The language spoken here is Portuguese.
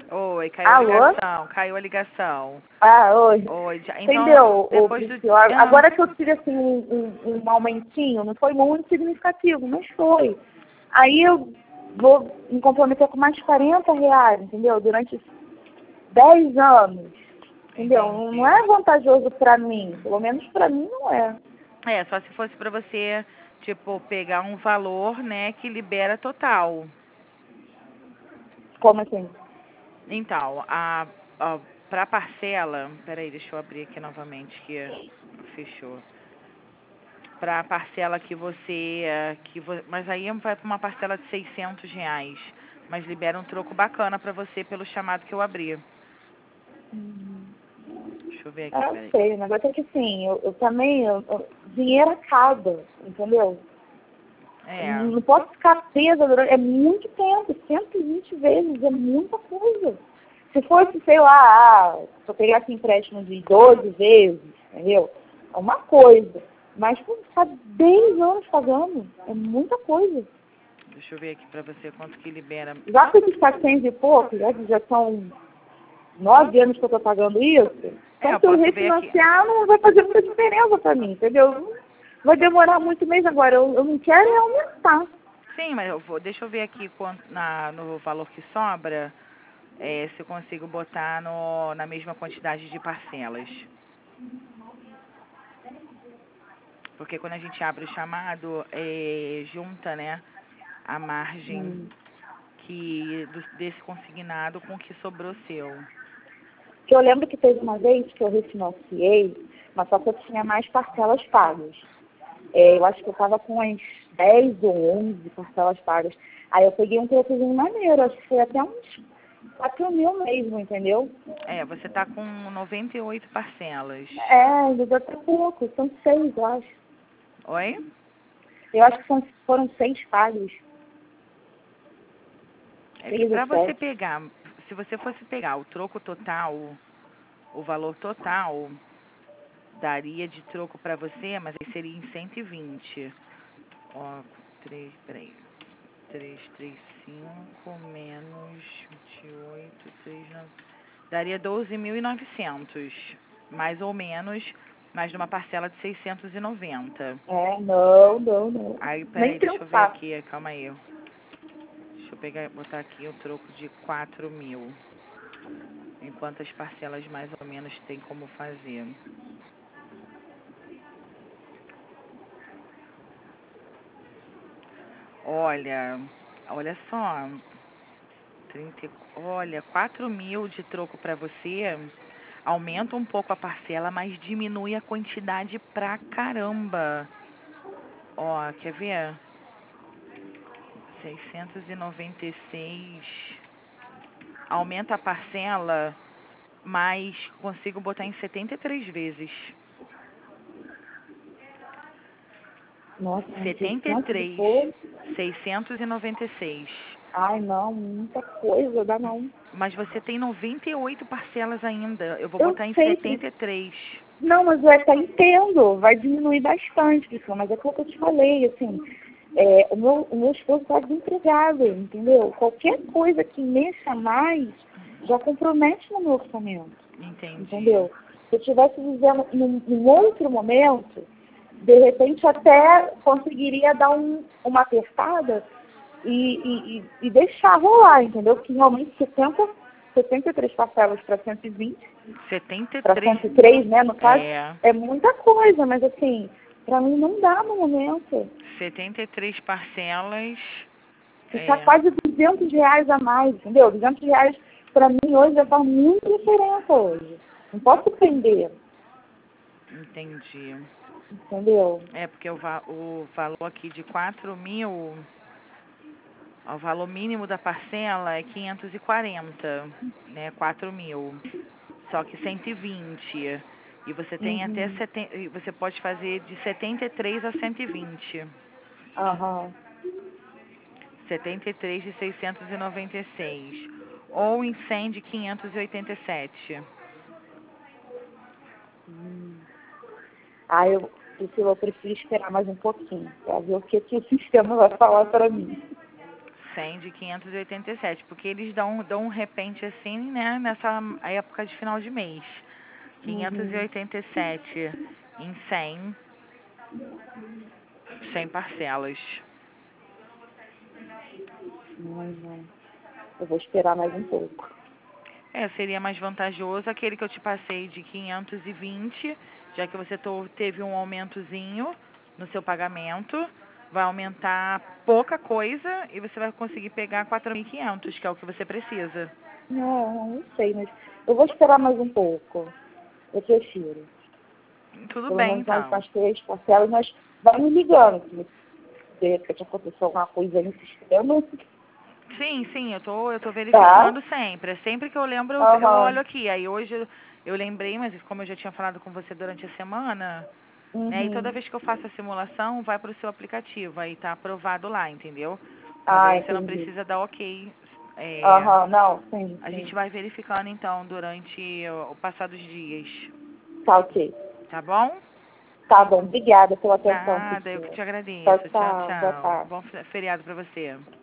Oi, caiu a Alô? ligação, caiu a ligação. Ah, oi. Oi, então, Entendeu, depois do... Priscila? Agora que eu tive assim um aumentinho, não foi muito significativo, mas foi. Aí eu vou me comprometer com mais R$ 40, entendeu? Durante 10 anos. Entendeu? Entendi. Não é vantajoso pra mim. Pelo menos pra mim não é. É, só se fosse pra você, tipo, pegar um valor, né, que libera total. Como assim? Então, pra parcela, peraí, deixa eu abrir aqui novamente que fechou. Pra parcela que você, mas aí vai pra uma parcela de R$ 600, mas libera um troco bacana pra você pelo chamado que eu abri. Deixa eu ver aqui, Eu peraí. sei, o negócio é que assim, eu também, dinheiro acaba, entendeu? É, Não posso ficar presa durante, é muito tempo, 120 vezes, é muita coisa. Se fosse, sei lá, se eu pegasse empréstimo de 12 vezes, entendeu? É uma coisa. Mas pô, ficar 10 anos pagando, é muita coisa. deixa eu ver aqui pra você quanto que libera. Já que esses 400 e pouco, já são 9 anos que eu estou pagando isso, então Eu se eu posso ver aqui. refinanciar não vai fazer muita diferença para mim, entendeu? Vai demorar muito mês agora, eu não quero é aumentar. Sim, mas deixa eu ver aqui no valor que sobra, se eu consigo botar na mesma quantidade de parcelas. Porque quando a gente abre o chamado, junta, né, a margem desse consignado com o que sobrou seu. Que eu lembro que teve uma vez que eu refinanciei, mas só que eu tinha mais parcelas pagas. Eu acho que eu estava com umas 10 ou 11 parcelas pagas. Aí eu peguei um trocozinho maneiro, acho que foi até uns 4 mil mesmo, entendeu? Você tá com 98 parcelas. Ainda deu até pouco, são 6, eu acho. Oi? Eu acho que foram 6 pagos. É que 6 ou pra você 7. pegar, se você fosse pegar o troco total, o valor total, daria de troco pra você, mas aí seria em 120. Ó, 3, 5 menos 28, 9. Daria 12.900, mais ou menos, mas numa parcela de 690. Não. Aí, Nem peraí, deixa eu ver pensar. aqui, calma aí. Deixa eu botar aqui o troco de 4.000. Em quantas parcelas mais ou menos tem como fazer? Olha só, 4.000 de troco para você, aumenta um pouco a parcela, mas diminui a quantidade pra caramba. Ó, quer ver? 696, aumenta a parcela, mas consigo botar em 73 vezes. Nossa, 600 e 73, pouco. 696. Ai, não, muita coisa, dá não. Mas você tem 98 parcelas ainda. Eu vou Eu botar em sei, 73. não, mas eu até entendo, vai diminuir bastante, pessoal, mas é aquilo que eu te falei, assim, o meu esposo está desempregado, entendeu? Qualquer coisa que mexa mais já compromete no meu orçamento, Entendi. entendeu? Se eu estivesse vivendo num outro momento, de repente até conseguiria dar uma apertada e deixar rolar, entendeu? Porque realmente 73 parcelas para 120 para 73. 103, né, no caso, É. é muita coisa, mas assim, para mim não dá no momento. 73 parcelas. Ficar É. quase R$ 200 a mais, entendeu? R$ 200 para mim hoje já faz muita diferença hoje. Não posso prender, Entendi. entendeu? É porque o valor aqui de 4.000, o valor mínimo da parcela é 540, né? 4.000. Só que 120. E você tem até Uhum. você pode fazer de 73 a 120. Aham. 73 de 696. Ou em 100 de 587. Aí eu prefiro esperar mais um pouquinho, para ver o que o sistema vai falar para mim. 100 de 587, porque eles dão um repente assim, né, nessa época de final de mês. 587 em 100 parcelas. Não. Eu vou esperar mais um pouco. Seria mais vantajoso aquele que eu te passei de 520, já que você teve um aumentozinho no seu pagamento. Vai aumentar pouca coisa e você vai conseguir pegar 4.500, que é o que você precisa. Não sei, mas eu vou esperar mais um pouco. Eu prefiro. Tudo Pelo bem, menos mais então. umas 3 parcelas, mas vai me ligando se de repente aconteceu alguma coisa aí no sistema. Sim, eu tô Tá? verificando sempre. Sempre que eu lembro, eu Aham. olho aqui. Aí hoje eu lembrei, mas como eu já tinha falado com você durante a semana, né? E toda Uhum. vez que eu faço a simulação, vai para o seu aplicativo. Aí tá aprovado lá, entendeu? Mas Ah, aí você não entendi. precisa dar ok. Aham, não, sim, A sim. gente vai verificando então durante o passar dos dias. Tá ok. Tá bom? Tá bom, obrigada pela atenção, Nada, eu que Priscila. te Tchau, agradeço. Tchau, tchau. Boa tchau. tarde. Bom feriado para você.